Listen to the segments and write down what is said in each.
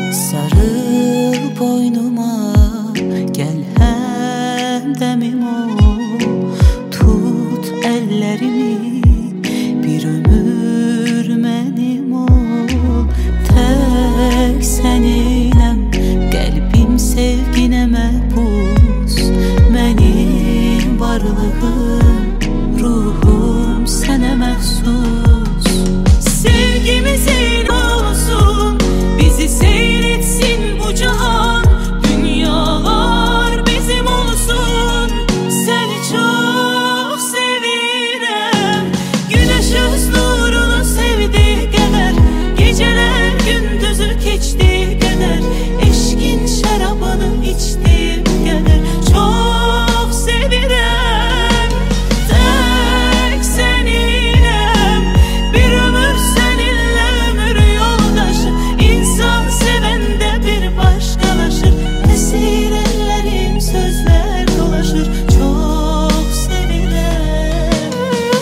Sarıl boynuma, gel həmdəmim ol. Tut əllərimi, bir ömür mənim ol. Tək səninəm, qəlbim sevginə məhbus. Mənim varlığım, ruhum sənə məxsus. Sevgimizin olsun, bizi seyretsin bu cahan. Dünyalar bizim olsun, səni çox sevirəm. Güneş öz nurunu sevdiği qədər, gecələr gündüzü keçdiği qədər, eşkin şərabını içdiğim qədər çox sevirəm. Tək səninəm, bir ömür səninlə ömür yoldaşı. İnsan sevəndə bir başqalaşır, əsir əllərim sözlər dolaşır, çox sevirəm.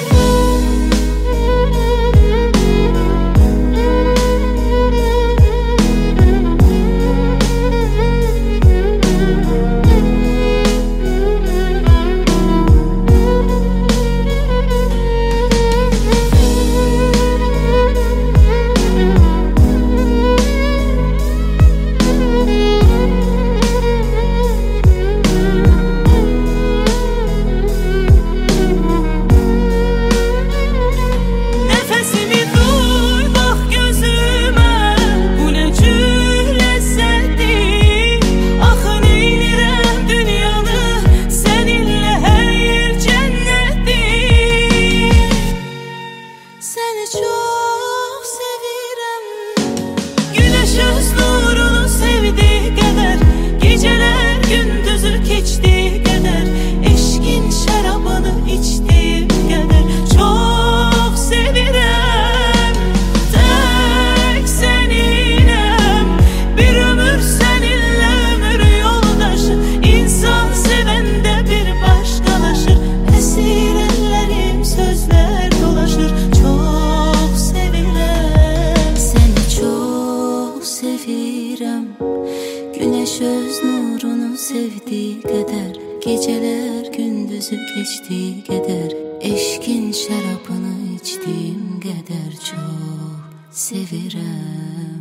Nefesimi duy, bax gözümə, bu nə cür ləzzətdir. Axı neynirəm dünyanı, səninlə hər yer cənnətdir. Səni çox sevirəm. Güneş öz nurunu sevdiği qədər, gecələr gündüzü keçdiği qədər, eşkin şərabını içdiğim qədər çox sevirəm. Tək səninəm, bir ömür səninlə ömür yoldaşı. İnsan sevəndə bir başqalaşır, əsir əllərim sözlər dolaşır, çox sevirəm. Səni çox sevirəm. Güneş öz nurunu sevdiği qədər, gecələr gündüzü keçdiği qədər, eşkin şərabını içdiğim qədər çox sevirəm.